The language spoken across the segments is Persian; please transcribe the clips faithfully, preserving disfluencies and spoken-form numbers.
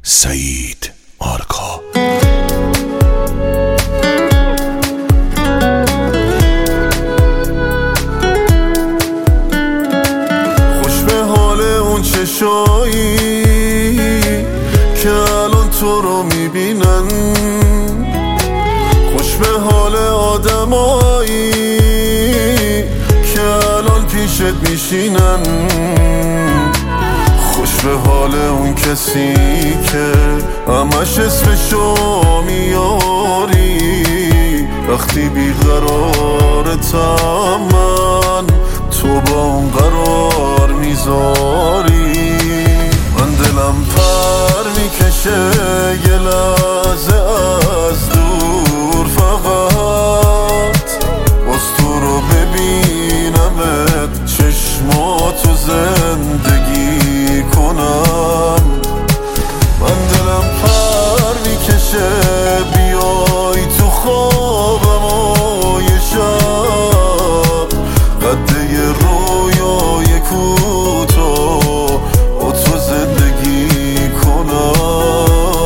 سعید آرکا. خوش به حال اون چشایی که الان تو رو میبینن، خوش به حال آدمایی که الان پیشت میشینن، خوش به حال اون کسی که همش اسمشو میاری وقتی بیقرارتم، من تو با اون قرار میذاری. من دلم پر میکشه یه لحظه از دور، فقط باز تو رو ببینمت، چشماتو زندگی کنم. من دلم پر میکشه بیای تو خوابم و یه شب قده یه رویای کوتاه با تو زندگی کنم.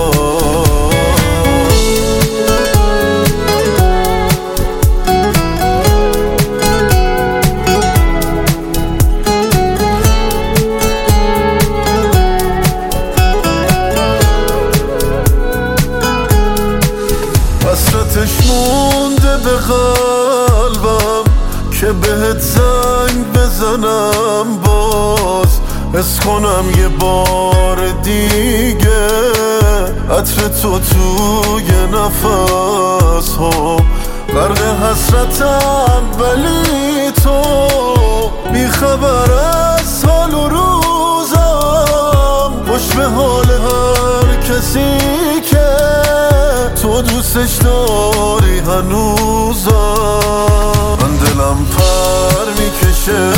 حسرتش مونده به قلبم که بهت زنگ بزنم، باز حس کنم یه بار دیگه عطر تو توی نفس ها. غرق حسرتم ولی تو بیخبر از حال و روزم، خوش به حال هر کسی که تو دوستش داری هنوزم. من دلم پر میکشه